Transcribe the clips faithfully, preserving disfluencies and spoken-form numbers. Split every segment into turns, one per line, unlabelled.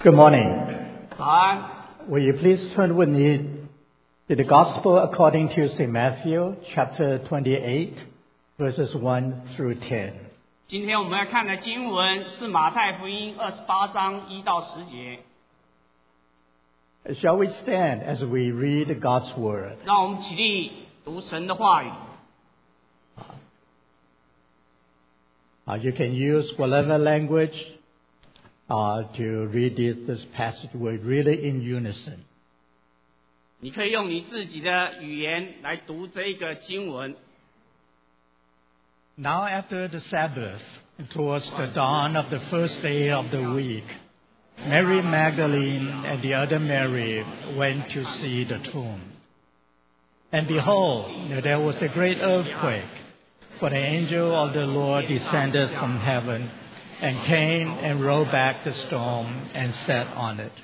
Good morning.
早安。
Will you please turn with me to the Gospel according to Saint Matthew, chapter twenty-eight, verses one through ten.
今天我们要看的经文是马太福音二十八章一到十节。
Shall we stand as we read God's Word?
让我们起立读神的话语。
Uh, you can use whatever language uh, to read this, this passage. We're really in unison.
你可以用你自己的语言来读这个经文。
Now after the Sabbath, towards the dawn of the first day of the week, Mary Magdalene and the other Mary went to see the tomb. And behold, there was a great earthquake, for the angel of the Lord descended from heaven and came and rolled back the stone and sat on it.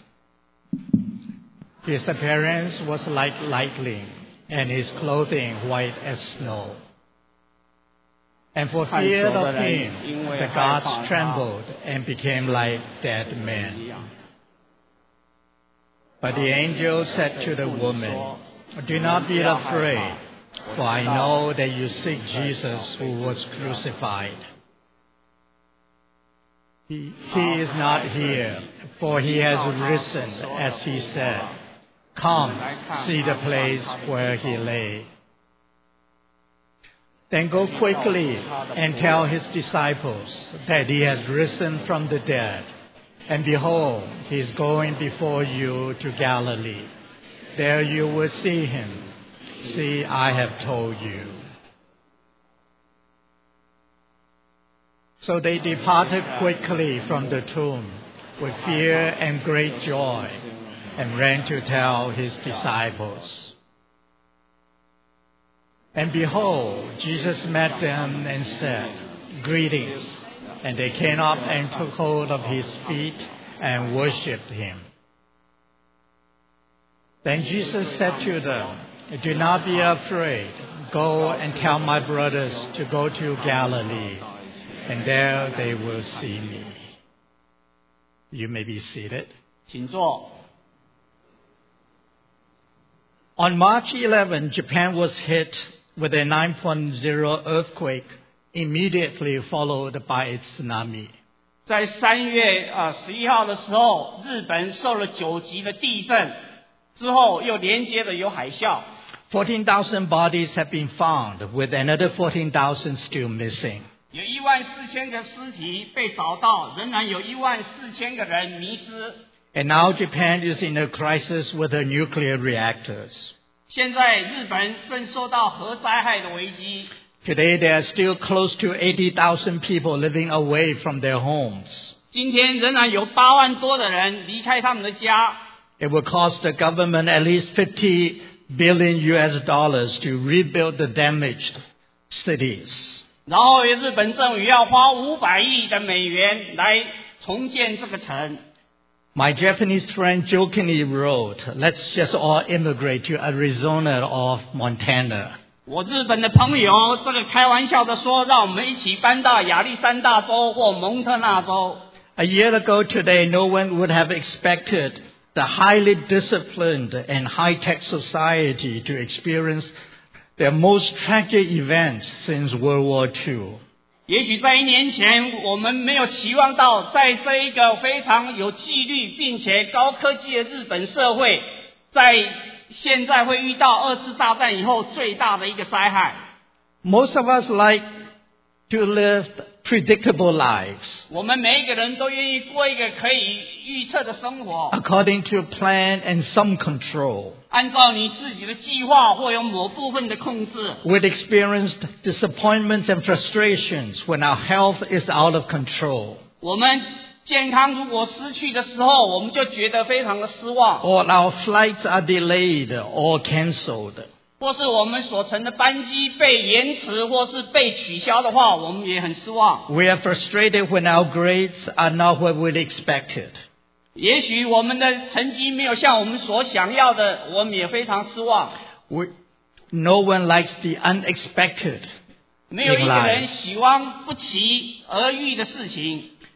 His appearance was like lightning, and his clothing white as snow. And for fear of him, the gods trembled and became like dead men. But the angel said to the woman, "Do not be afraid, for I know that you seek Jesus who was crucified. He, he is not here, for he has risen, as he said. Come, see the place where he lay. Then go quickly and tell his disciples that he has risen from the dead. And behold, he is going before you to Galilee. There you will see him. See, I have told you." So they departed quickly from the tomb with fear and great joy and ran to tell his disciples. And behold, Jesus met them and said, "Greetings." And they came up and took hold of his feet and worshipped him. Then Jesus said to them, "Do not be afraid. Go and tell my brothers to go to Galilee, and there they will see me." You may be seated.
请坐。
On March eleventh, Japan was hit with a nine point oh earthquake, immediately followed by a tsunami.
在三月呃十一号的时候，日本受了九级的地震，之后又连接的有海啸。
fourteen thousand bodies have been found, with another fourteen thousand still missing.
有一万四千个尸体被找到，仍然有一万四千个人迷失。
And now Japan is in a crisis with her nuclear reactors.
现在日本正受到核灾害的危机。
Today there are still close to eighty thousand people living away from their homes.
今天仍然有八万多的人离开他们的家。
It will cost the government at least fifty billion U S dollars to rebuild the damaged cities.
然后日本政府要花五百亿的美元来重建这个城。
My Japanese friend jokingly wrote, "Let's just all immigrate to Arizona or Montana."
我日本的朋友这个开玩笑的说，让我们一起搬到亚历山大州或蒙特纳州。
A year ago today, no one would have expected the highly disciplined and high-tech society to experience their most tragic events since World War Two.
也许在一年前，我们没有期望到，在这一个非常有纪律并且高科技的日本社会，在现在会遇到二次大战以后最大的一个灾害。
Most of us like to live predictable lives,
我们每一个人都愿意过一个可以预测的生活，
according to plan and some control.
按照你自己的计划或有某部分的控制。
We've experienced disappointments and frustrations when our health is out of control.
我们健康如果失去的时候，我们就觉得非常的失望。
Or our flights are delayed or canceled.
或是我们所乘的班机被延迟或是被取消的话，我们也很失望。
We are frustrated when our grades are not what we expected.
也许我们的成绩没有像我们所想要的，我们也非常失望。
We, no one likes the unexpected
没有一
in
个人
life.
喜欢不期而遇的事情。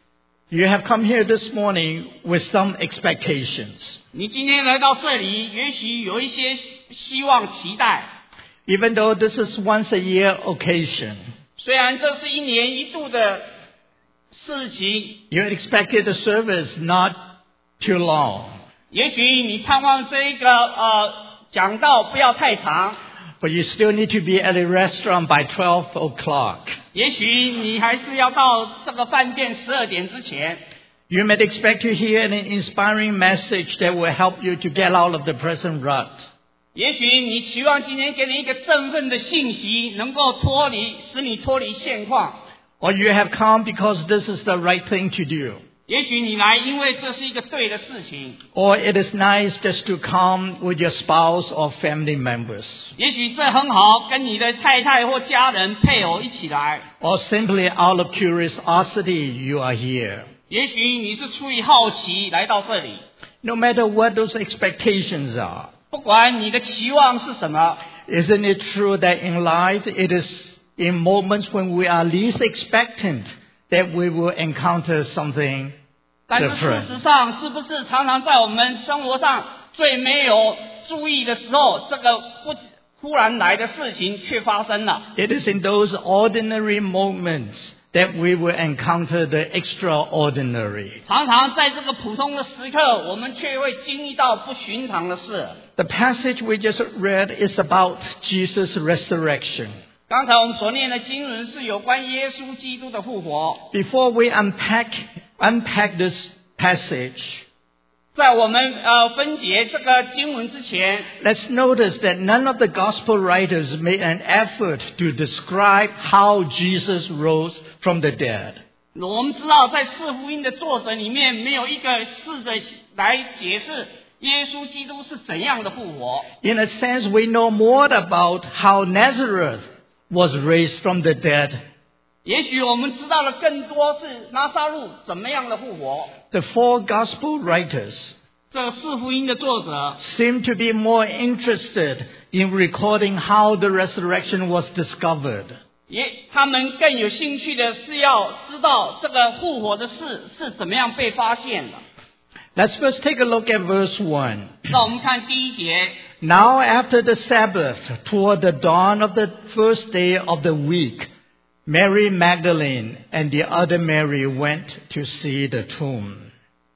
You have come here this morning with some expectations.
你今天来到这里，也许有一些希望期待。
Even though this is once a year occasion,
虽然这是一年一度的事情，
you expected the service not too long.
也许你盼望这一个呃讲道不要太长，
But you still need to be at a restaurant by twelve o'clock.
也许你还是要到这个饭店十二点之前。
You may expect to hear an inspiring message that will help you to get out of the present rut.
也许你期望今天给你一个振奋的信息，能够脱离，使你脱离现况。
Or you have come because this is the right thing to do.
也许你来，因为这是一个对的事情。
Or it is nice just to come with your spouse or family members.
也许这很好，跟你的太太或家人、配偶一起来。
Or simply out of curiosity you are here.
也许你是出于好奇来到这里。
No matter what those expectations are.
不管你的期望是什么，
Isn't it true that in life it is in moments when we are least expectant that we will encounter something
但是事
different?
实上，是不是常常在我们生活上最没有注意的时候，这个不忽然来的事情却发生了？
It is in those ordinary moments that we will encounter the extraordinary.
常常在这个普通的时刻，我们却会经历到不寻常的事。
The passage we just read is about Jesus' resurrection.
刚才我们所念的经文是有关耶稣基督的复活。
Before we unpack unpack this passage,
在我们呃分解这个经文之前，
let's notice that none of the gospel writers made an effort to describe how Jesus rose from the dead.
我们知道在四福音的作者里面，没有一个试着来解释耶稣基督是怎样的复活。
In a sense, we know more about how Nazareth was raised from the dead.
也许我们知道的更多是拿撒路怎么样的复活。
The four gospel writers
这四福音的作者
seem to be more interested in recording how the resurrection was discovered.
也，他们更有兴趣的是要知道这个复活的事是怎么样被发现的。
Let's first take a look at verse one.
那我们看第一节。
Now after the Sabbath, toward the dawn of the first day of the week, Mary Magdalene and the other Mary went to see the tomb.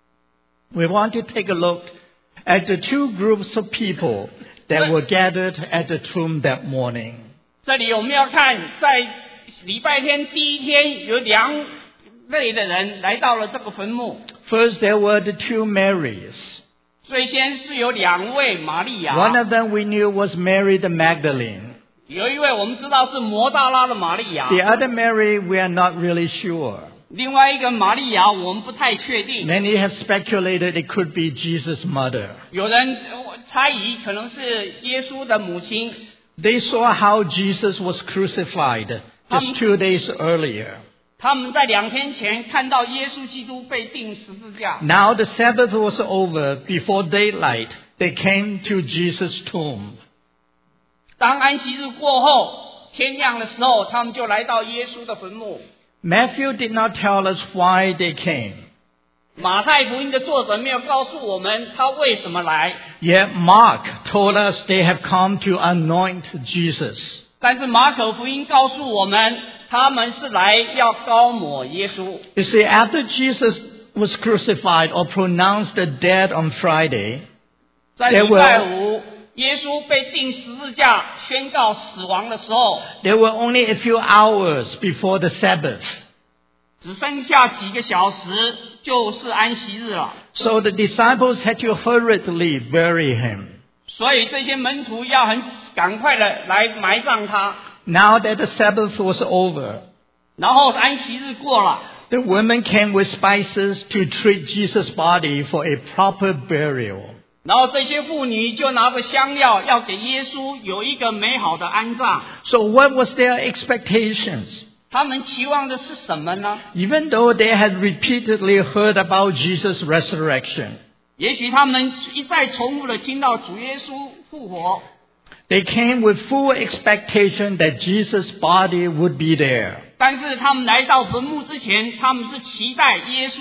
We want to take a look at the two groups of people that were gathered at the tomb that morning.
这里我们要看，在礼拜天第一天，有两类的人来到了这个坟墓。
First, there were the two Marys.
最先是有两位玛利亚，
One of them we knew was Mary the Magdalene.
有一位我们知道是摩大拉的玛利亚，
The other Mary, we are not really sure.
另外一个玛利亚我们不太确定。
Many have speculated it could be Jesus' mother.
有人呃猜疑可能是耶稣的母亲。
They saw how Jesus was crucified just two days earlier.
他们在两天前看到耶稣基督被钉十字架。
Now the Sabbath was over. Before daylight, they came to Jesus' tomb.
当安息日过后，天亮的时候，他们就来到耶稣的坟墓。
Matthew did not tell us why they came.
马太福音的作者没有告诉我们他为什么来，
Yet Mark told us they have come to anoint Jesus.
但是马可福音告诉我们，他们是来要膏抹耶稣。
You see, after Jesus was crucified or pronounced dead on Friday,
在礼拜五，耶稣被钉十字架宣告死亡的时候，
there were only a few hours before the Sabbath.
只剩下几个小时就是安息日了。
So the disciples had to hurriedly bury him.
所以这些门徒要很赶快的来埋葬他。
Now that the Sabbath was over,
然后安息日过了，
the women came with spices to treat Jesus' body for a proper burial.
然后这些妇女就拿着香料要给耶稣有一个美好的安葬。
So what was their expectations?
他们期望的是什么呢？
Even though they had repeatedly heard about Jesus' resurrection,
也许他们一再重复的听到主耶稣复活，
they came with full expectation that Jesus' body would be there.
但是他们来到坟墓之前，他们是期待耶稣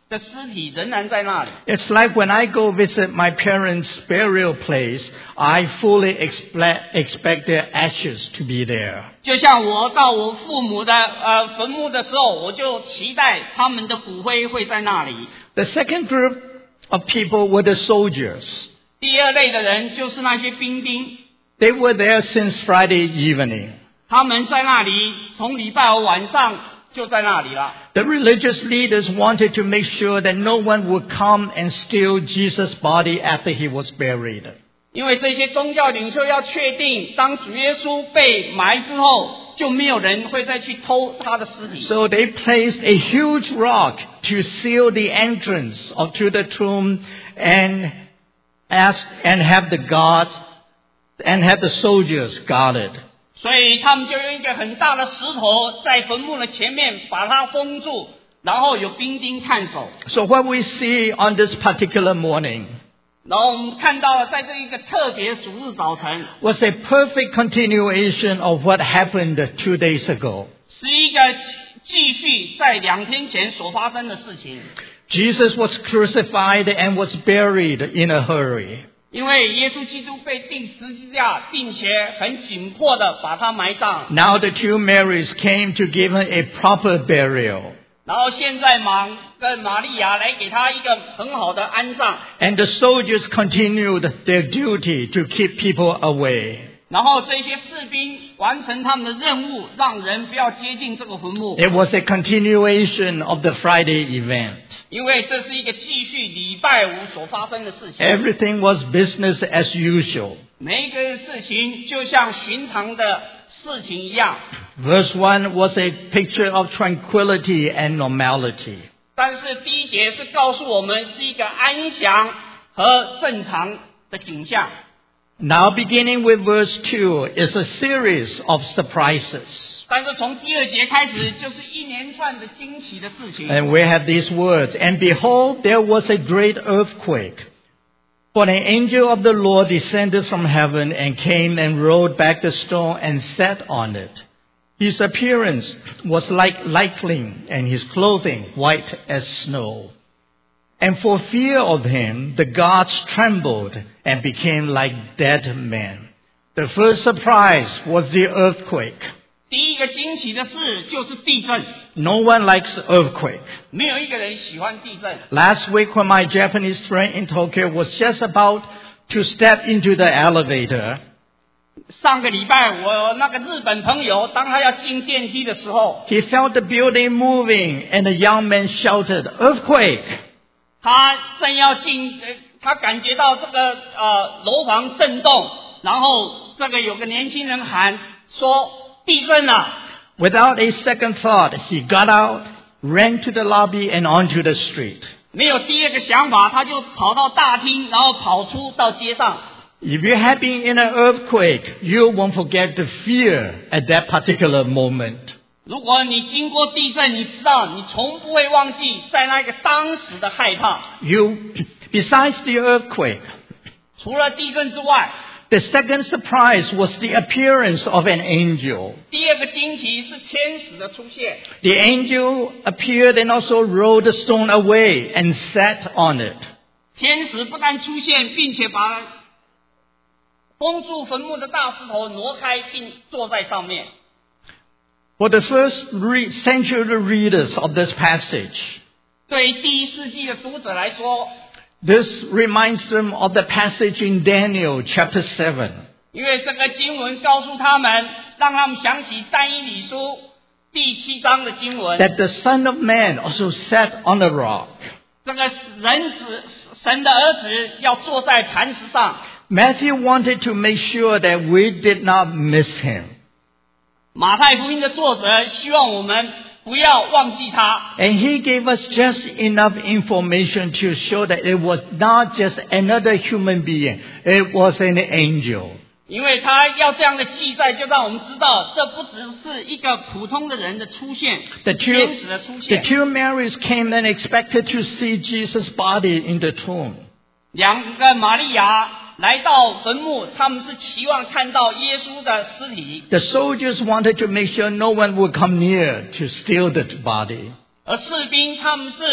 的尸体仍然在那里。
It's like when I go visit my parents' burial place, I fully expect, expect their ashes to be there.
就像我到我父母的呃坟墓的时候，我就期待他们的骨灰会在那里。
The second group of people were the soldiers.
第二类的人就是那些兵丁，
They were there since Friday evening.
他们在那里从礼拜五晚上就在那里了。
The religious leaders wanted to make sure that no one would come and steal Jesus' body after he was buried.
因为这些宗教领袖要确定，当主耶稣被埋之后，就没有人会再去偷他的尸体。
So they placed a huge rock to seal the entrance of to the tomb and ask and have the guards and have the soldiers guarded.
所以他们就用一个很大的石头在坟墓的前面把它封住，然后有兵丁看守。
So what we see on this particular morning
然后我们看到了，在这一个特别主日早晨，
was a perfect continuation of what happened two days ago.
是一个继续在两天前所发生的事情。
Jesus was crucified and was buried in a hurry.
因为耶稣基督被钉十字架，并且很紧迫的把他埋葬。
Now the two Marys came to give him a proper burial.
然后现在马跟玛利亚来给他一个很好的安葬。
And the soldiers continued their duty to keep people away.
然后这些士兵完成他们的任务，让人不要接近这个坟墓。
It was a continuation of the Friday event.
因为这是一个继续礼拜五所发生的事情。
Everything was business as usual.
每一个事情就像寻常的事情一样。
Verse one was a picture of tranquility and normality.
但是第一节是告诉我们是一个安详和正常的景象。
Now beginning with verse two is a series of surprises.
但是从第二节开始，就是一连串的惊奇的事情。
And we have these words, and behold, there was a great earthquake. For an angel of the Lord descended from heaven and came and rolled back the stone and sat on it. His appearance was like lightning, and his clothing white as snow. And for fear of him, the gods trembled and became like dead men. The first surprise was the earthquake.
第一个惊奇的事就是地震。
No one likes earthquake.
没有一个人喜欢地震。
Last week when my Japanese friend in Tokyo was just about to step into the elevator,
上个礼拜我那个日本朋友，当他要进电梯的时候，
he felt the building moving and the young man shouted, "Earthquake!"
他正要进，呃他感觉到这个呃楼房震动，然后这个有个年轻人喊说地震了。
Without a second thought, he got out, ran to the lobby and onto the street.
没有第二个想法，他就跑到大厅，然后跑出到街上。
If you have been in an earthquake, you won't forget the fear at that particular moment.
如果你经过地震，你知道你从不会忘记在那个当时的害怕。
You, besides the earthquake,
除了地震之外，
the second surprise was the appearance of an angel.
第二个惊奇是天使的出现。
The angel appeared and also rolled the stone away and sat on it.
天使不但出现，并且把封住坟墓的大石头挪开，并坐在上面。
For the first re- century readers of this passage,
对于第一世纪的读者来说，
this reminds them of the passage in Daniel chapter seven.
因为这个经文告诉他们，让他们想起但以理书第七章的经文。
That the Son of Man also sat on a rock.
这个人子，神的儿子要坐在磐石上。
Matthew wanted to make sure that we did not miss him.
马太福音的作者希望我们不要忘记他。
And he gave us just enough information to show that it was not just another human being, it was an angel.
因为他要这样的记载，就让我们知道，这不只是一个普通的人的出现，
The
是
two,
天使的出
the
现。
two Marys came and expected to see Jesus' body in the tomb.
两个玛利亚来到坟墓，他们是期望看到耶稣的尸体，
The soldiers wanted to make sure no one would come near to steal the body.
而士兵他们是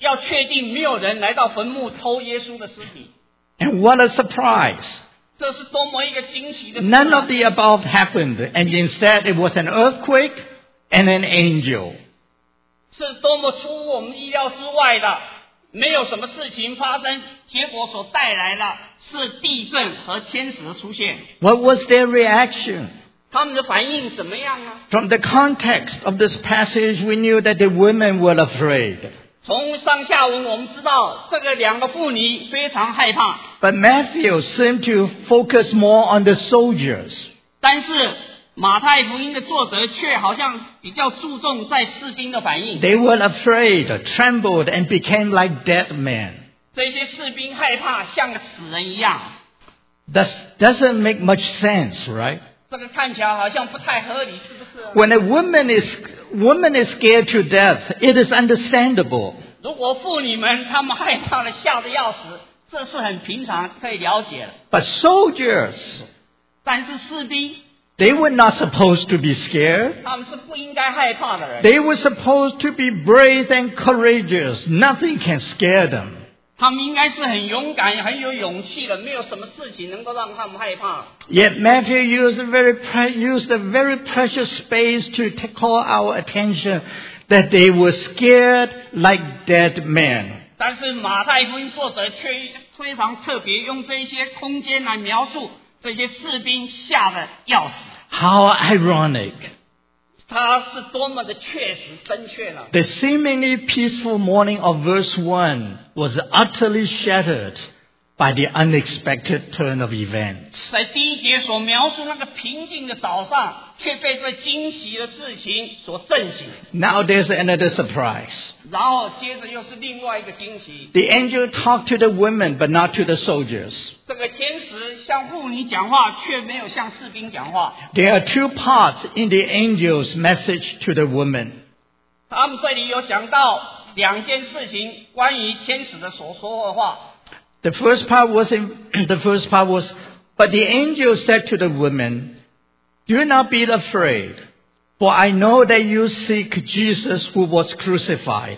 要确定没有人来到坟墓偷耶稣的尸体。
And what a surprise!
这是多么一个惊奇的事、啊、
None of the above happened, and instead it was an earthquake and an angel.
是多么出乎我们意料之外的，没有什么事情发生，结果所带来的是地震和天使的出现。
What was their reaction?
他们的反应怎么样呢？
From the context of this passage, we knew that the women were afraid.
从上下文我们知道，这个两个妇女非常害怕。
But Matthew seemed to focus more on the soldiers.
但是马太福音的作者却好像比较注重在士兵的反应。
They were afraid, trembled, and became like dead men.
这些士兵害怕，像个死人一样。
That doesn't make much sense, right?
这个看起来好像不太合理，是不是？
When a woman is woman is scared to death, it is understandable.
如果妇女们她们害怕的吓得要死，这是很平常，可以了解的。
But soldiers,
但是士兵，
they were not supposed to be scared.
他们是不应该害怕的人。
They were supposed to be brave and courageous. Nothing can scare them.
他们应该是很勇敢、很有勇气的，没有什么事情能够让他们害怕。
Yet Matthew used a very pre- used a very precious space to t- call our attention that they were scared like dead men.
但是马太福音作者却非常特别，用这些空间来描述这些士兵吓得要死。
How ironic!
他是多么的确实真确呢？
The seemingly peaceful morning of verse one was utterly shattered by the unexpected turn of events.
在第一节所描述那个平静的早上，却被这惊奇的事情所震醒。
Now there's another surprise.
然后接着又是另外一个惊奇。
The angel talked to the women, but not to the soldiers.
这个天使向妇女讲话，却没有向士兵讲话。
There are two parts in the angel's message to the women.
他们这里有讲到两件事情，关于天使的所说的话。
The first part was in, the first part was, but the angel said to the women, "Do not be afraid, for I know that you seek Jesus who was crucified.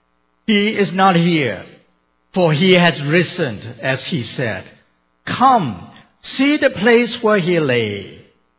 He is not here, for he has risen, as he said. Come, see the place where he lay."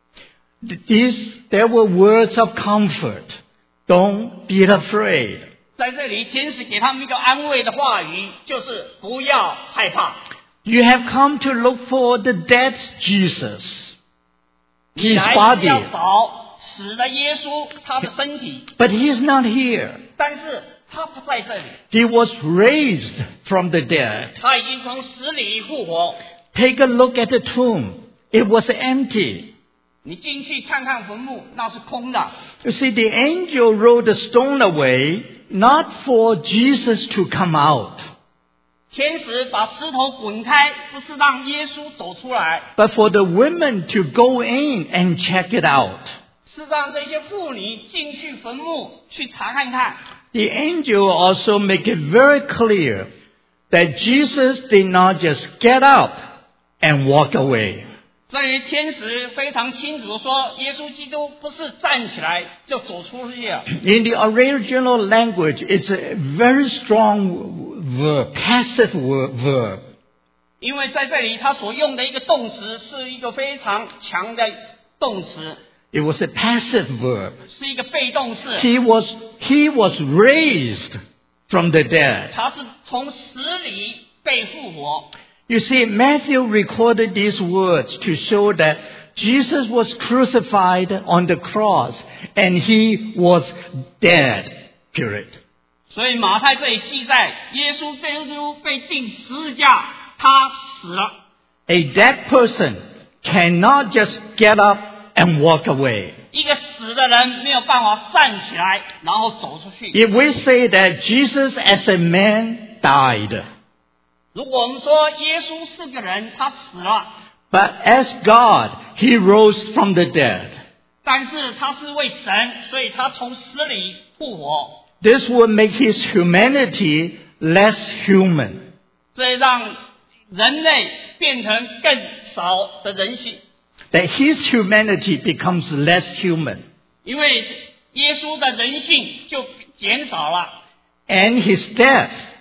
These, there were words of comfort. Don't be afraid.
在这里，天使给他们一个安慰的话语，就是不要害怕。
You have come to look for the dead Jesus.
你
His
来是
body.
要找死的耶稣，他的身体，
But he is not here.
但是他不在这里，
He was raised from the dead.
他已经从死里复活。
Take a look at the tomb. It was empty.
你进去看看坟墓，那是空的。
You see, the angel rolled the stone away, not for Jesus to come out,
天使把石头滚开，不是让耶稣走出来，
but for the women to go in and check it out.
是让这些妇女进去坟墓去查看看。
The angel also make it very clear that Jesus did not just get up and walk away.
这里天使非常清楚地说，耶稣基督不是站起来就走出去了。
In the original language, it's a very strong verb, passive verb.
因为在这里他所用的一个动词是一个非常强的动词，
It was a passive verb.
是一个被动式。
He was, he was raised from the dead.
他是从死里被复活。
You see, Matthew recorded these words to show that Jesus was crucified on the cross and he was dead, period.
所以马太这里记载，耶稣被耶稣被钉十字架，他死了。
A dead person cannot just get up and walk away.
一个死的人没有办法站起来，然后走出去。
If we say that Jesus as a man died,
如果我们说耶稣是个人，他死了，
but as God, he rose from the dead,
但是他是为神，所以他从死里复活。
this would make his humanity less human.
这让人类变成更少的人性，
That his humanity becomes less human.
因为耶稣的人性就减少了，
And his death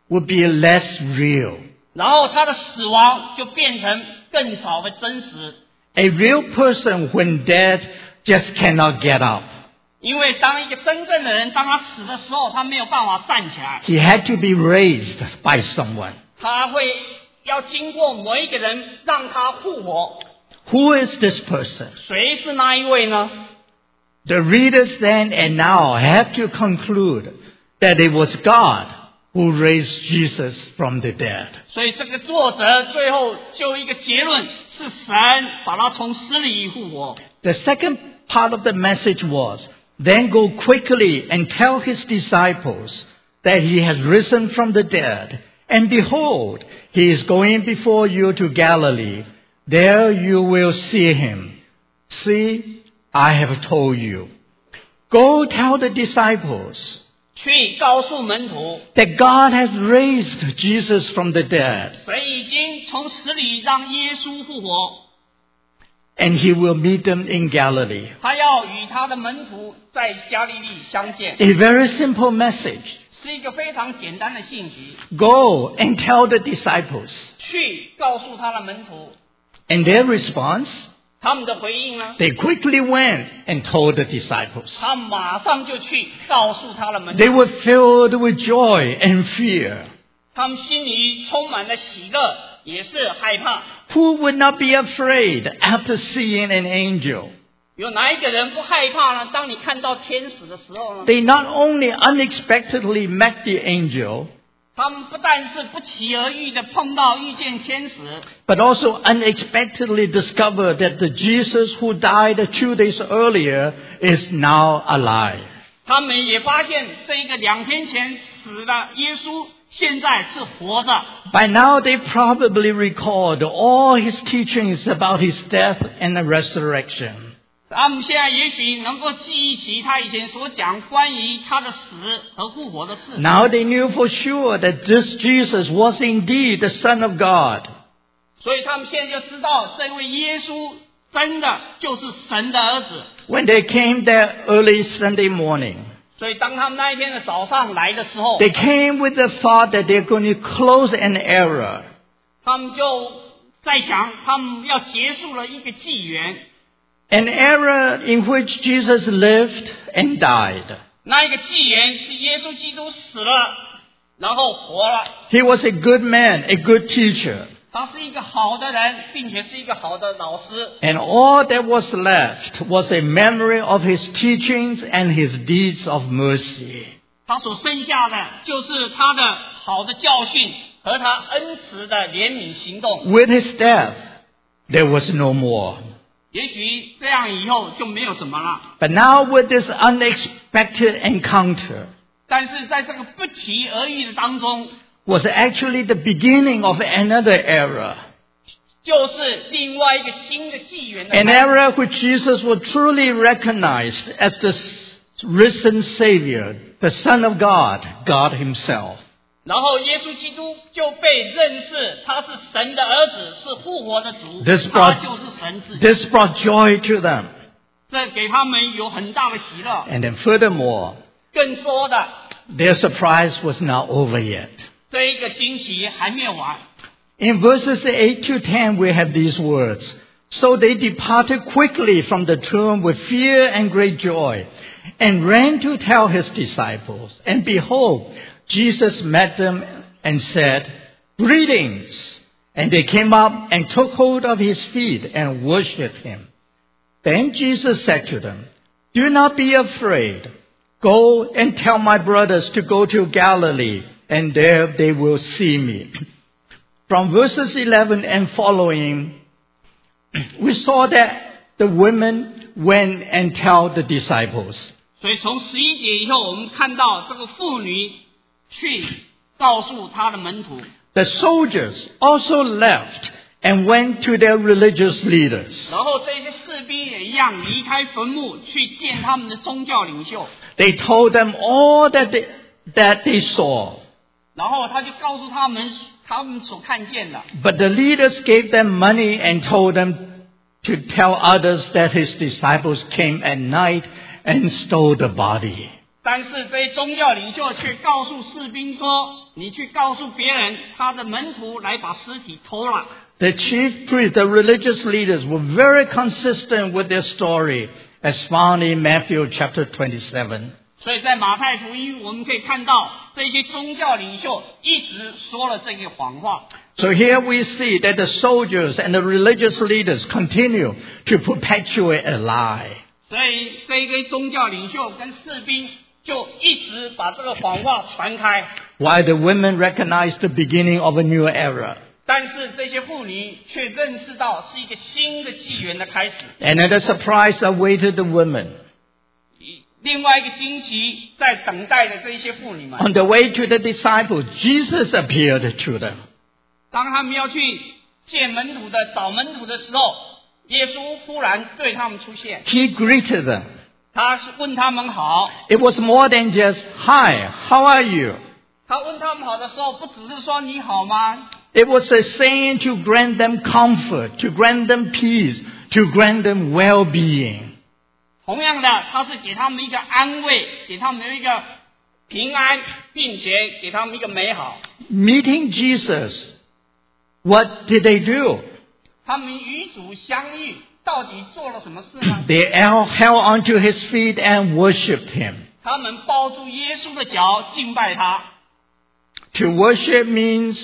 would be less real.
然后他的死亡就变成更少的真实。
A real person, when dead, just cannot get up.
因为当一个真正的人，当他死的时候，他没有办法站起来。
He had to be raised by someone.
他会要经过某一个人让他复活。
Who is this person?
谁是那一位呢？
The readers then and now have to conclude that it was God who raised Jesus from the dead.
所以这个作者最后就一个结论，是神把他从死里复活。
The second part of the message was, then go quickly and tell his disciples that he has risen from the dead. And behold, he is going before you to Galilee. There you will see him. See, I have told you. Go tell the disciples
去告诉门徒，
that God has raised Jesus from the dead.
神已经从死里让耶稣复活，
And he will meet them in Galilee.
他要与他的门徒在加利利相见。
A very simple message.
是一个非常简单的信息，
Go and tell the disciples.
去告诉他的门徒。
And their response?
他们的回应呢？
They quickly went and told the disciples.
他马上就去告诉他的门徒。
They were filled with joy and fear.
他们心里充满了喜乐，也是害怕。
Who would not be afraid after seeing an angel?
有哪一个人不害怕呢？当你看到天使的时候呢？
They not only unexpectedly met the angel,
他们不但是不期而遇的碰到遇见天使，
but also unexpectedly discovered that the Jesus who died two days earlier is now alive.
他们也发现这一个两天前死的耶稣现在是活着。
By now they probably recalled all his teachings about his death and the resurrection.
他们现在也许能够记忆起他以前所讲关于他的死和复活的事。
Now they knew for sure that this Jesus was indeed the Son of God.
所以他们现在就知道这位耶稣真的就是神的儿子。
When they came there early Sunday morning,
所以当他们那一天的早上来的时候，
they came with the thought that they're going to close an era.
他们就在想，他们要结束了一个纪元，
An era in which Jesus lived and died.
那一个纪元是耶稣基督死了，然后活了。
He was a good man, a good teacher.
他是一个好的人，并且是一个好的老师。
And all that was left was a memory of his teachings and his deeds of mercy.
他所剩下的就是他的好的教训和他恩慈的怜悯行动。
With his death, there was no more.
也许这样以后就没有什么了。
But now with this unexpected encounter
但是在这个不期而遇的当中，
was actually the beginning of another era.
就是另外一个新的纪元的
An
开始。
era which Jesus was truly recognized as the risen Savior, the Son of God, God Himself.
然后耶稣基督就被认识，他是神的儿子，是复活的主，
This
他
brought,
就是神自己。
this brought joy to them.
这给他们有很大的喜乐。
And then furthermore,
更说的，
their surprise was not over yet.
这一个惊喜还没有完。
In verses eight to ten, we have these words. So they departed quickly from the tomb with fear and great joy, and ran to tell his disciples. And behold, Jesus met them and said, Greetings! And they came up and took hold of his feet and worshipped him. Then Jesus said to them, Do not be afraid. Go and tell my brothers to go to Galilee, and there they will see me. From verses eleven and following, we saw that the women went and tell the disciples.
所以从十一节以后，我们看到这个妇女去告诉他的门徒，
The soldiers also left and went to their religious leaders.
然后这些士兵也一样离开坟墓去见他们的宗教领袖，
They told them all that they, that they saw.
然后他就告诉他们他们所看见的。
But the leaders gave them money and told them to tell others that his disciples came at night and stole the body.
但是这些宗教领袖却告诉士兵说， 你去告诉别人他的门徒来把尸体偷了。
The chief priests, the religious leaders, were very consistent with their story, as found in Matthew chapter twenty-seven.
所以在马太福音我们可以看到这些宗教领袖一直说了这个谎话。
So here we see that the soldiers and the religious leaders continue to perpetuate a lie.
所以这一些宗教领袖跟士兵就一直把这个谎话传开。
While the women recognized the beginning of a new era.
但是这些妇女却认识到是一个新的纪元的开始。
Another surprise awaited the women.
另外一个惊奇在等待的这些妇女们。
On the way to the disciples, Jesus appeared to them.
当他们要去见门徒的找门徒的时候，耶稣忽然对他们出现。
He greeted them.
他问他们好。
It was more than just, "Hi, how are you?"
他问他们好的时候，不只是说你好吗？
It was a saying to grant them comfort, to grant them peace, to grant them well-being.
同样的，他是给他们一个安慰，给他们一个平安，并且给他们一个美好。
Meeting Jesus, what did they do?
他们与主相遇，到底做了什么事呢？
They held onto his feet and worshipped him.
他们抱住耶稣的脚，敬拜他。
To worship means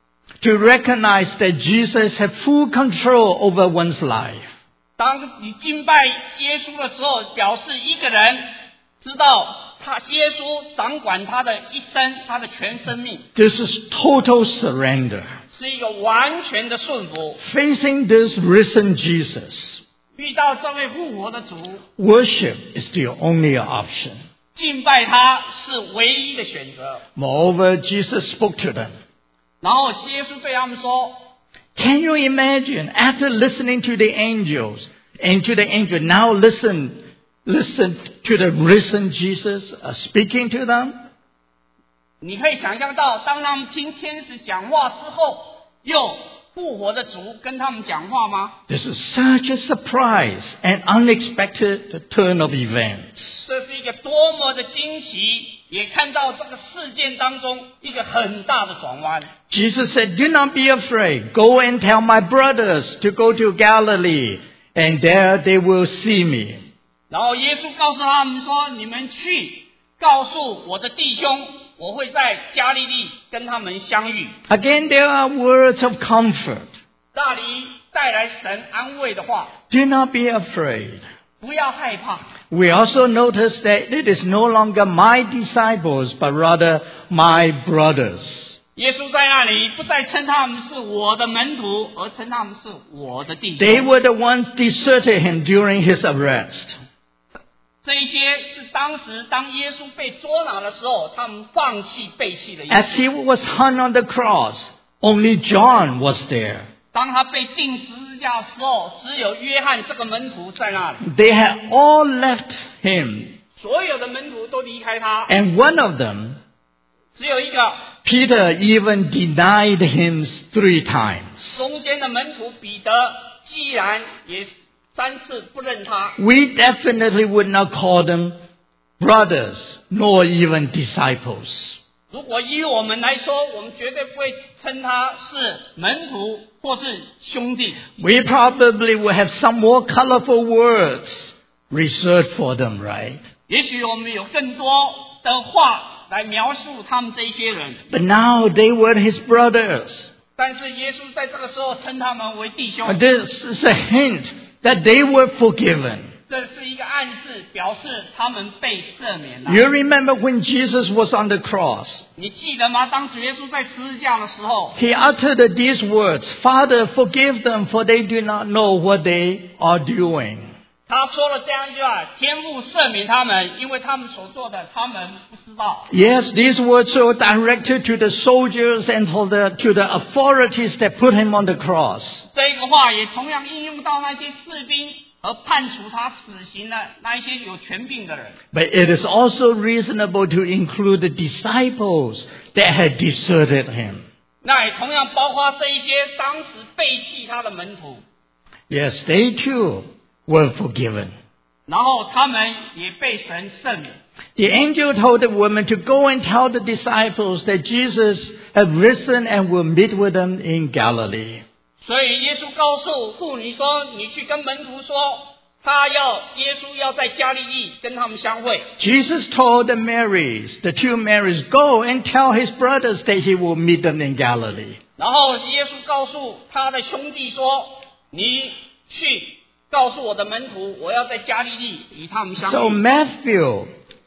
to recognize that Jesus had full control over one's life.
当你敬拜耶稣的时候，表示一个人知道他耶稣掌管他的一生，他的全生命。
This is total surrender.
是一个完全的顺服。
Facing this risen Jesus,
遇到这位复活的主，
worship is the only option.
敬拜他是唯一的选择。
Moreover, Jesus spoke to them.
然后耶稣对他们说
Can you imagine, after listening to the angels, and to the angel, now listen, listen to the risen Jesus uh, speaking to them?
你可以想象到，当他们听天使讲话之后，又复活的主跟他们讲话吗？
This is such a surprise and unexpected turn of events.
这是一个多么的惊奇，也看到这个事件当中一个很大的转弯。
Jesus said, "Do not be afraid. Go and tell my brothers to go to Galilee, and there they will see me."
然后耶稣告诉他们说：“你们去告诉我的弟兄，我会在加利利跟他们相遇。”
Again, there are words of comfort.
那里带来神安慰的话，
Do not be afraid.
不要害怕。
We also notice that it is no longer my disciples, but rather my brothers.
耶稣在那里不再称他们是我的门徒，而称他们是我的弟
They
兄。
were the ones deserted him during his arrest.
这一些是当时当耶稣被捉拿的时候，他们放弃背弃的意
As
思。
he was hung on the cross, only John was there.
当他被钉十字架的时候，只有约翰这个门徒在那里，
They had all left him,
所有的门徒都离开他，
and one of them,
只有一个
Peter, even denied him three times.
中间的门徒彼得，既然也三次不认他。
We definitely would not call them brothers, nor even disciples.
如果以我们来说，我们绝对不会称他是门徒或是兄弟。
We probably will have some more colorful words reserved for them, right?
也许我们有更多的话来描述他们这一些人，
But now they were his brothers.
但是耶稣在这个时候称他们为弟兄，
And this is a hint that they were forgiven.
这是一个暗示，表示他们被赦免了。
You remember when Jesus was on the cross?
你记得吗？当主耶稣在十字架的时候，
He uttered these words, "Father, forgive them, for they do not know what they are doing."
他说了这样一句话：天父赦免他们，因为他们所做的，他们不知道。
Yes, these words are directed to the soldiers and for the, to the authorities that put him on the cross.
这个话也同样应用到那些士兵和判处他死刑的那一些有权柄的人。
But it is also reasonable to include the disciples that had deserted him.
那也同样包括这一些当时背弃他的门徒，
Yes, they too were forgiven.
然后他们也被神赦免。
The angel told the woman to go and tell the disciples that Jesus had risen and will meet with them in Galilee.
所以耶稣告诉妇女说：“你去跟门徒说，他要耶稣要在加利利跟他们相会。”
Jesus told the Marys, the two Marys, go and tell his brothers that he will meet them in Galilee.
然后耶稣告诉他的兄弟说：“你去告诉我的门徒，我要在加利利与他们相会。”
So Matthew,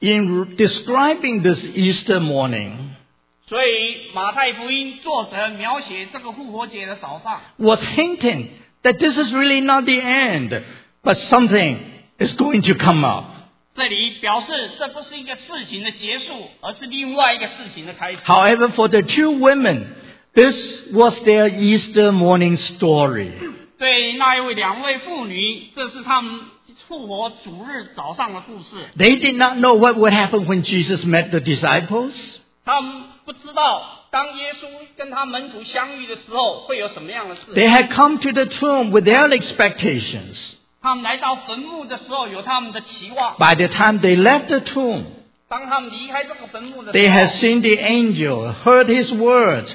in describing this Easter morning,
所以马太福音作者描写这个复活节的早上
was hinting that this is really not the end, but something is going to come up.
这里表示这不是一个事情的结束，而是另外一个事情的开始。
However, for the two women, this was their Easter morning story.
对那一位两位妇女，这是他们复活主日早上的故事。
They did not know what would happen when Jesus met the disciples.
他们不知道当耶稣跟他门徒相遇的时候会有什么样的事。
They had come to the tomb with their expectations.
他们来到坟墓的时候有他们的期望。
By the time they left the tomb,
当他们离开这个坟墓的时
they
候
had seen the angel, heard his words,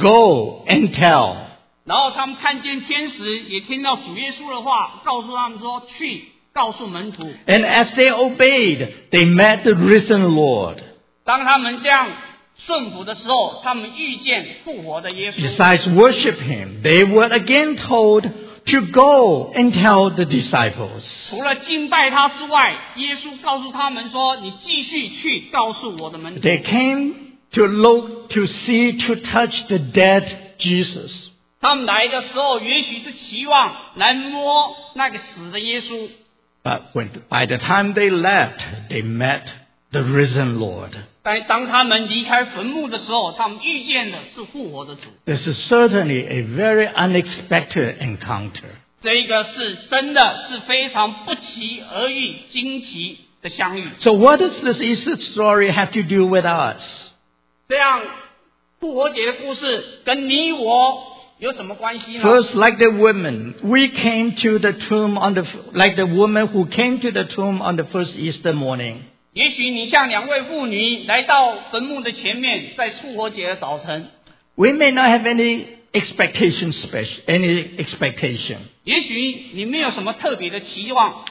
go and tell.
然后他们看见天使，也听到主耶稣的话，告诉他们说：“去告诉门徒。”
And as they obeyed, they met the risen Lord.
当他们这样顺服的时候，他们遇见复活的耶稣。
Besides worship him, they were again told to go and tell the disciples.
除了敬拜他之外，耶稣告诉他们说：“你继续去告诉我的门徒。”
They came to look, to see, to touch the dead Jesus.
他们来的时候，也许是期望来摸那个死的耶稣。
But when, by the time they left, they met the risen Lord.
但当他们离开坟墓的时候，他们遇见的是复活的主。
This is certainly a very unexpected encounter.
这一个是真的是非常不期而遇、惊奇的相遇。
So what does this Easter story have to do with us?
这样复活节的故事跟你我有什么关系呢？
First, like the women, we came to the tomb on the, like the woman who came to the tomb on the first Easter morning.
也许你像两位妇女来到坟墓的前面，在复活节的早晨。
We may not have any expectation, special, any expectation.
也许你没有什么特别的期望。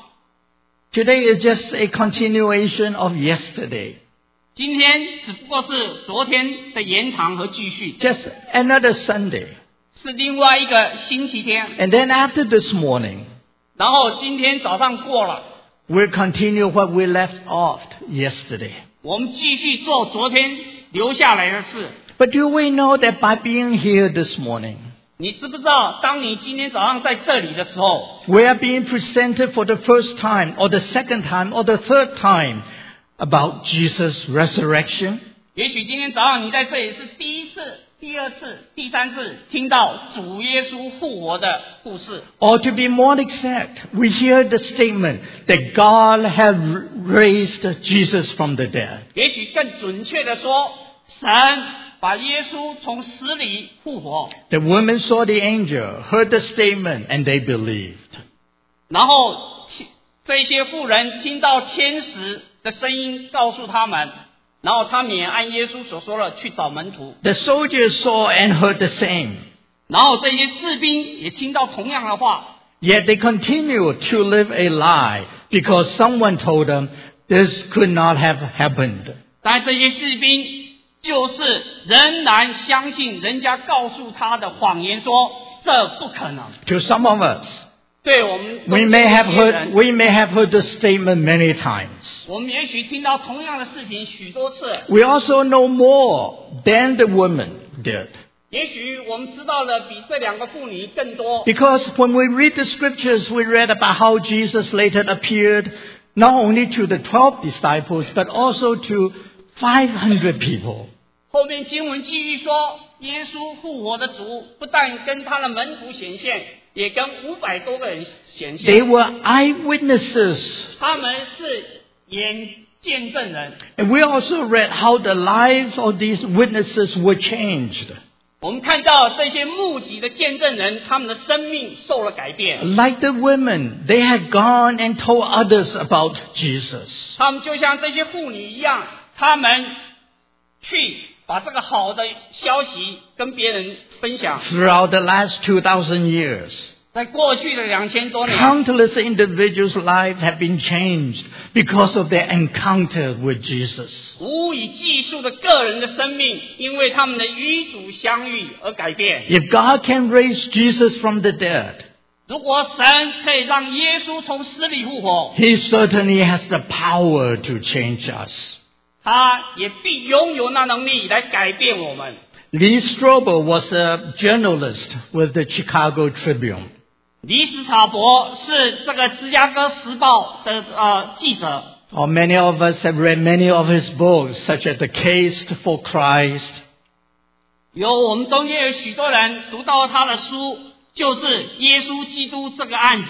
Today is just a continuation of yesterday.
今天只不过是昨天的延长和继续，
Just another Sunday.
是另外一个星期天。
And then after this morning,
然后今天早上过了，
we'll continue what we left off yesterday.
我们继续做昨天留下来的事。
But do we know that by being here this morning,
你知不知道，当你今天早上在这里的时候，
we are being presented for the first time, or the second time, or the third time about Jesus' resurrection?
也许今天早上你在这里是第一次、第二次、第三次听到主耶稣复活的故事。
Or to be more exact, we hear the statement that God has raised Jesus from the dead.
也许更准确的说，神把耶稣从死里复活。
The women saw the angel, heard the statement, and they believed.
然后这些妇人听到天使的声音告诉他们，然后他们也按耶稣所说的去找门徒。
The soldiers saw and heard the same.
然后这些士兵也听到同样的话，
Yet they continued to live a lie because someone told them this could not have happened.
但这些士兵就是仍然相信人家告诉他的谎言，说这不可能。
To some of us,
对我们
we may have heard, we may have heard this statement many times.
我们也许听到同样的事情许多次，
We also know more than the woman did.
也许我们知道的比这两个妇女更多。
Because when we read the scriptures, we read about how Jesus later appeared not only to the twelve disciples, but also to five hundred people.
后面经文继续说，耶稣复活的主不但跟他的门徒显现，也跟五百多个人显
They
现。
were eyewitnesses.
他们是眼见证人。
And we also read how the lives of these witnesses were changed.
我们看到这些目击的见证人，他们的生命受了改变。
Like the women, they had gone and told others about Jesus.
他们就像这些妇女一样，他们去把这个好的消息跟别人分享。
Throughout the last two thousand years,
在过去的两千多年，
countless individuals' lives have been changed because of their encounter with Jesus.
无以计数的个人的生命，因为他们的与主相遇而改变。
If God can raise Jesus from the dead,
如果神可以让耶稣从死里复活，
He certainly has the power to change us.
他也必拥有那能力来改变我们。
Lee Strobel was a journalist with the Chicago Tribune.
李史塔伯是这个芝加哥时报的呃记者。
Oh, many of us have read many of his books, such as The Case for Christ,
有我们中间有许多人读到他的书，就是耶稣基督这个案子。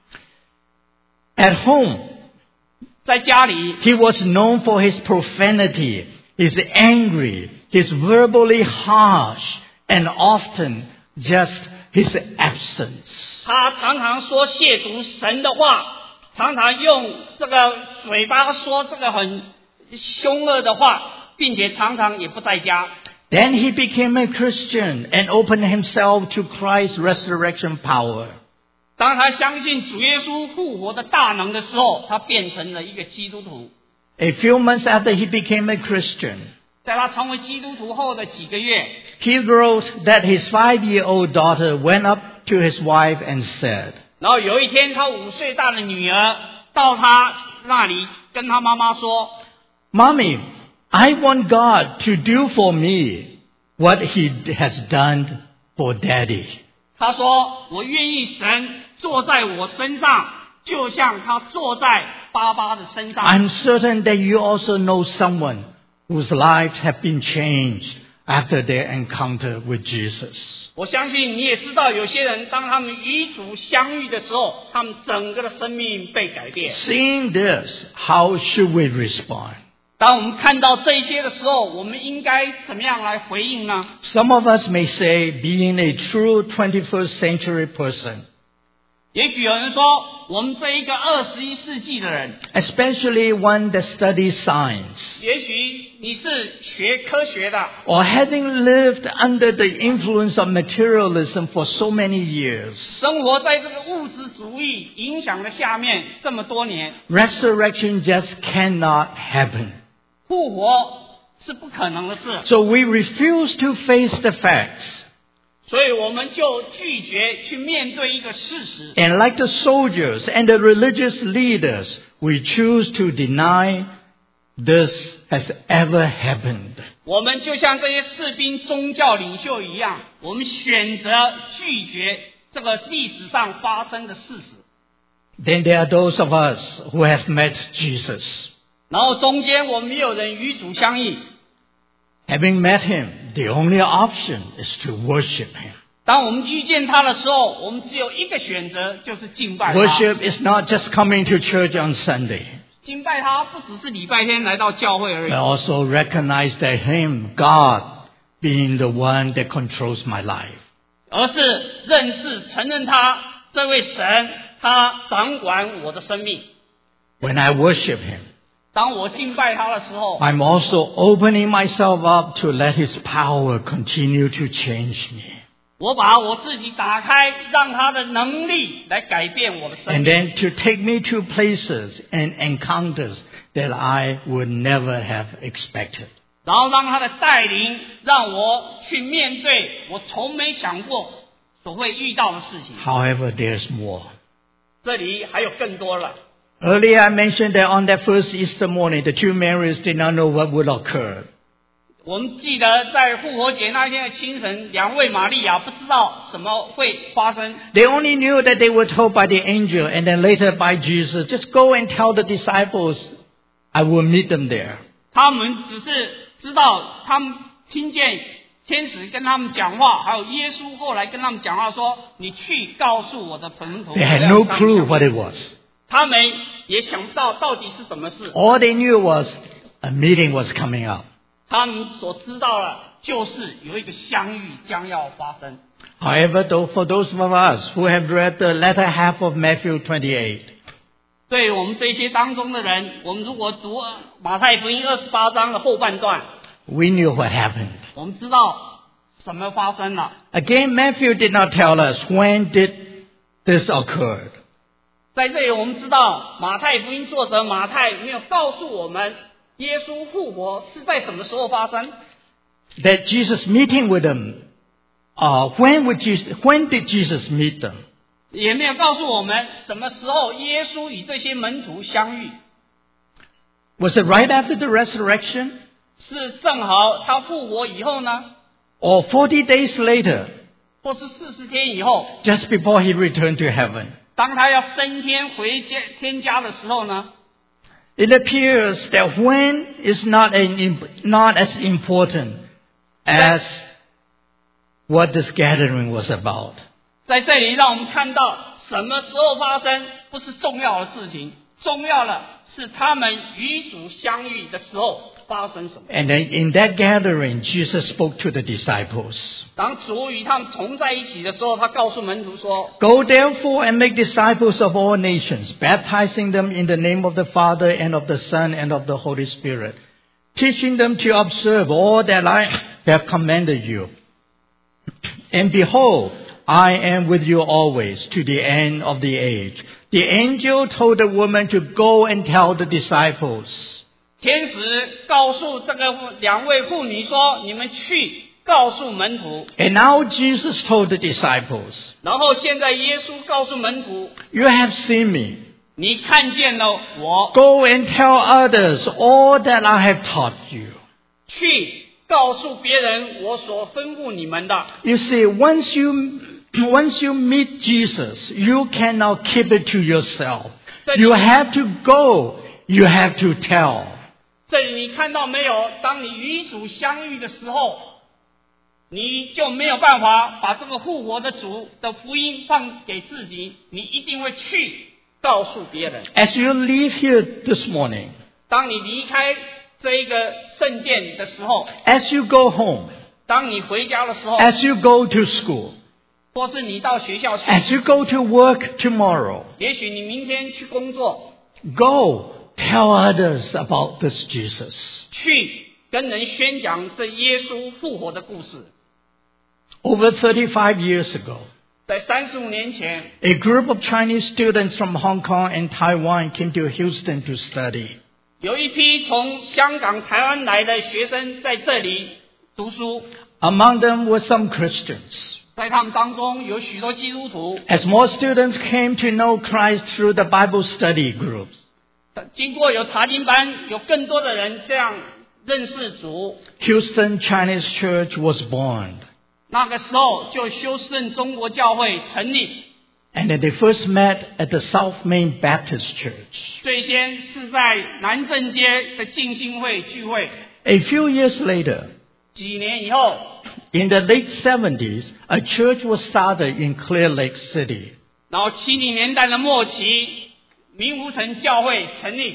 At home,
在家里，
he was known for his profanity, his angry, his verbally harsh, and often just his absence.
他常常说亵渎神的话，常常用这个嘴巴说这个很凶恶的话，并且常常也不在家。
Then he became a Christian and opened himself to Christ's resurrection power.
当他相信主耶稣复活的大能的时候，他变成了一个基督徒。
A few months after he became a Christian,
在他成为基督徒后的几个月，
he wrote that his five-year-old daughter went up to his wife and said,
然后有一天，他五岁大的女儿到他那里跟他妈妈说
Mommy, I want God to do for me what he has done for Daddy.
他说我愿意神坐在我身上，就像他坐在爸爸的身上。
I'm certain that you also know someone whose lives have been changed after their encounter with Jesus.
我相信你也知道，有些人当他们与主相遇的时候，他们整个的生命被改变。
Seeing this, how should we respond?
当我们看到这些的时候，我们应该怎么样来回应呢？
Some of us may say, being a true twenty-first century person,
也许有人说，我们这一个二十一世纪的人，
especially one that studies science,
也许你是学科学的，
or having lived under the influence of materialism for so many years,
生活在这个物质主义影响的下面这么多年，
resurrection just cannot happen.
复活是不可能的事，
So we refuse to face the facts.
所以我们就拒绝去面对一个事实。
And like the soldiers and the religious leaders, we choose to deny this has ever happened.
我们就像这些士兵、宗教领袖一样，我们选择拒绝这个历史上发生的事实。
Then there are those of us who have met Jesus.
然后中间我们也有人与主相遇，
Having met him, the only option is to worship him.
当我们遇见他的时候，我们只有一个选择，就是敬拜他。
Worship is not just coming to church on Sunday.
敬拜他不只是礼拜天来到教会而
I
已，
also recognize that him, God, being the one that controls my life.
而是认识、承认他这位神，他掌管我的生命。
When I worship him,
当我敬拜他的时候，
I'm also opening myself up to let his power continue to change me.
我把我自己打开，让他的能力来改变我的生
And
命，
then to take me to places and encounters that I would never have expected.
然后让他的带领，让我去面对我从没想过所会遇到的事情。
However, there's more.
这里还有更多了。
Earlier I mentioned that on that first Easter morning, the two Marys did not know what would occur.
我们记得在复活节那天的清晨，两位玛利亚不知道什么会发生，
They only knew that they were told by the angel and then later by Jesus, just go and tell the disciples, I will meet them there.
他们只是知道，他们听见天使跟他们讲话，还有耶稣后来跟他们讲话说：“你去告诉我的门徒。”
They had no clue what it was.
他们也想不到到底是什么事。
All they knew was a meeting was coming up.
他们所知道了， 就是有一个相遇将要发生。
However, though, for those of us who have read the latter half of Matthew twenty-eight,
对于我们这些当中的人，我们如果读马太福音二十八章的后半段，
we knew what happened.
我们知道什么发生了。
Again, Matthew did not tell us when did this occur.
在这里我们知道马太福音作者马太没有告诉我们耶稣复活是在什么时候发生。
That Jesus meeting with them, uh, when would Jesus, when did Jesus meet them?
也没有告诉我们什么时候耶稣与这些门徒相遇。
Was it right after the resurrection?
是正好他复活以后呢，
Or forty days later,
或是四十天以后，
just before he returned to heaven?
当他要升天回家天家的时候呢？
It appears that when is not, an, not as important as what this gathering was about.
在这里让我们看到什么时候发生不是重要的事情，重要的是他们与主相遇的时候发生什么。
And then in that gathering, Jesus spoke to the disciples.
当主与他们同在一起的时候，他告诉门徒说
Go therefore and make disciples of all nations, baptizing them in the name of the Father and of the Son and of the Holy Spirit, teaching them to observe all that I have commanded you. And behold, I am with you always to the end of the age. The angel told the woman to go and tell the disciples.
天使告诉这个两位妇女说：“你们去告诉门徒。”
And now Jesus told the disciples,
然后现在耶稣告诉门徒
You have seen me.
你看见了我，
Go and tell others all that I have taught you.
去告诉别人我所吩咐你们的。
You see, once you, once you meet Jesus, you cannot keep it to yourself. You have to go. You have to tell.
这里你看到没有？当你与主相遇的时候，你就没有办法把这个复活的主的福音放给自己，你一定会去告诉别人。
As you leave here this morning,
当你离开这一个圣殿的时候，
as you go home,
当你回家的时候，
as you go to school,
或是你到学校去，
as you go to work tomorrow,
也许你明天去工作，
go tell others about this Jesus.
去跟人宣讲这耶稣复活的故事。
Over thirty-five years ago,
在三十五年前，
a group of Chinese students from Hong Kong and Taiwan came to Houston to study.
有一批从香港、台湾来的学生在这里读书，
Among them were some Christians.
在他们当中有许多基督徒。
As more students came to know Christ through the Bible study groups,
经过有查经班，有更多的人这样认识主。
Houston Chinese Church was born.
那个时候就修圣中国教会成立，
And then they first met at the South Main Baptist Church.
最先是在南正街的浸信会聚会。
A few years later,
几年以后，
in the late seventies, a church was started in Clear Lake City.
然后七零年代的末期，明湖城教会成立。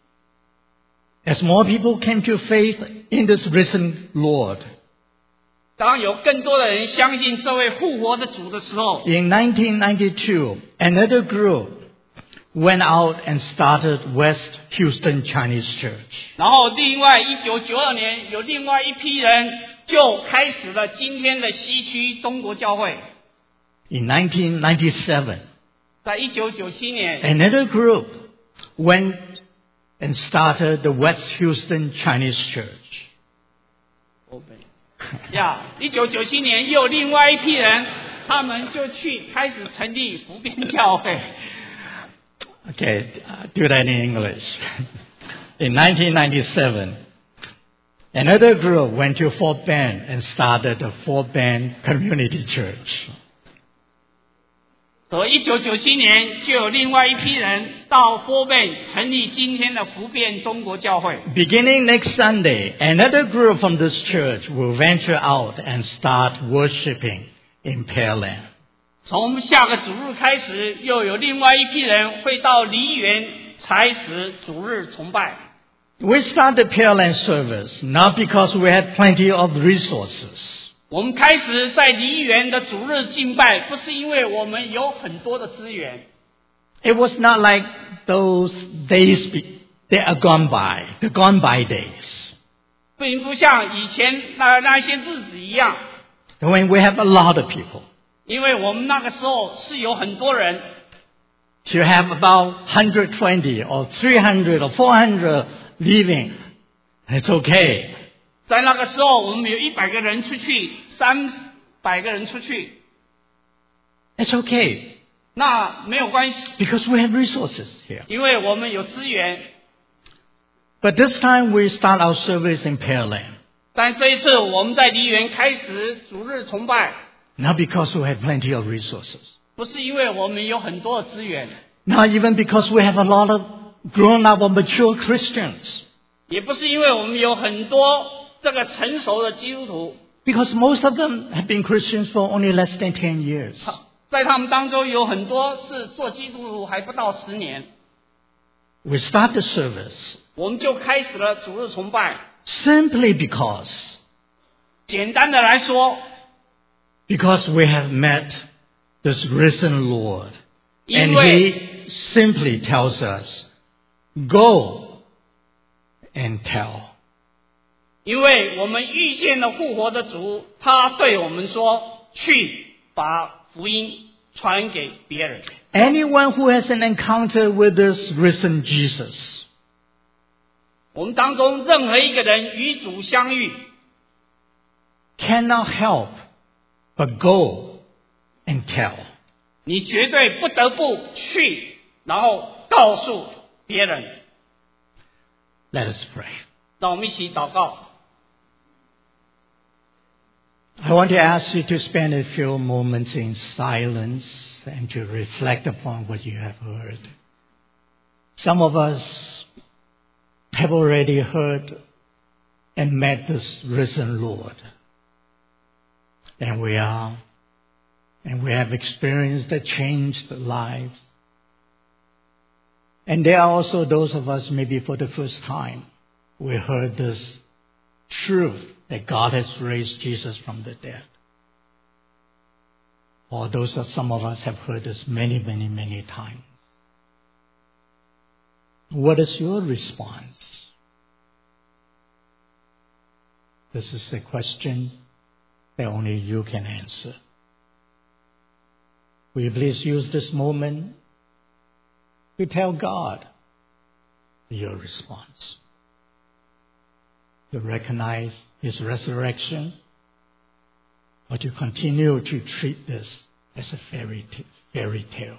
As more people came to faith in this risen Lord,
当有更多的人相信这位复活的主的时候，
in nineteen ninety-two, another group went out and started West Houston Chinese Church.
然后另外一九九二年有另外一批人就开始了今天的西区中国教会。
In nineteen ninety-seven,
在一九九七年，
another group went and started the West Houston Chinese Church.
呀，一九九七年又有另外一批人，他们就去开始成立福编教会。
Okay, uh, do that in English. In nineteen ninety-seven, another group went to Fort Bend and started the Fort Bend Community Church.
所以一九九七年就有另外一批人到波贝成立今天的福变中国教会。
Beginning next Sunday, another group from this church will venture out and start worshiping in Pearland.
从下个主日开始，又有另外一批人会到梨园开始主日崇拜。
We started Pearl Land service not because we had plenty of resources.
我们开始在梨园的主日敬拜，不是因为我们有很多的资源。
It was not like those days that are gone by, the gone by days.
并不像以前那那一些日子一样。
When we have a lot of people.
因为我们那个时候是有很多人。
If you have about one hundred twenty or three hundred or four hundred living, it's okay.
在那个时候，我们有一百个人出去，三百个人出去。
It's okay.
那没有关系。
Because we have resources here.
因为我们有资源。
But this time we start our service in Pearl Land.
但这一次我们在梨园开始主日崇拜。
Not because we have plenty of resources.
不是因为我们有很多的资源。
Not even because we have a lot of grown-up or mature Christians.
也不是因为我们有很多这个成熟的基督徒。
Because most of them have been Christians for only less than ten years.
在他们当中有很多是做基督徒还不到十年。
We start the service.
我们就开始了主日崇拜。
Simply because.
简单的来说。
Because we have met this risen Lord. And He simply tells us, go and tell.
因为我们遇见了复活的主，他对我们说，去把福音传给别人。
Anyone who has an encounter with this risen Jesus.
我们当中任何一个人与主相遇
cannot help but go and tell.
你绝对不得不去，然后告诉别人。
Let us pray.
让我们一起祷告。
I want to ask you to spend a few moments in silence and to reflect upon what you have heard. Some of us have already heard and met this risen Lord. And we are, and we have experienced the changed lives. And there are also those of us, maybe for the first time, we heard this truth that God has raised Jesus from the dead. Or those of some of us have heard this many, many, many times. What is your response? This is a question that only you can answer. Will you please use this moment to tell God your response? To recognize His resurrection, or to continue to treat this as a fairy t- fairy tale?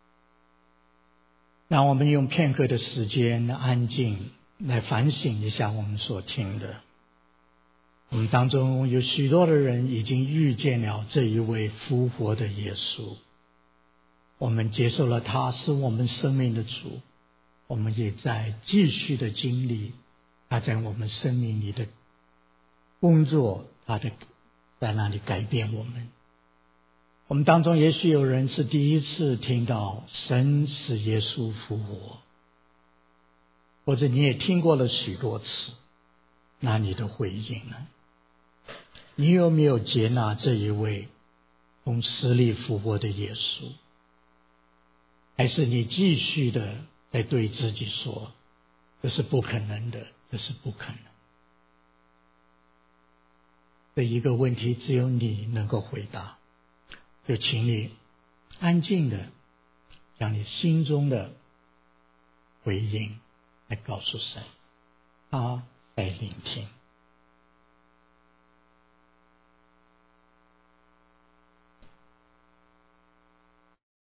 让我们用片刻的时间安静来反省一下我们所听的。我们当中有许多的人已经遇见了这一位复活的耶稣，我们接受了他是我们生命的主，我们也在继续的经历他在我们生命里的工作，他的在那里改变我们。我们当中也许有人是第一次听到神使耶稣复活，或者你也听过了许多次，那你的回应呢？你有没有接纳这一位从死里复活的耶稣？还是你继续的在对自己说，这是不可能的，这是不可能？这一个问题只有你能够回答，就请你安静的将你心中的回应来告诉神，他在聆听。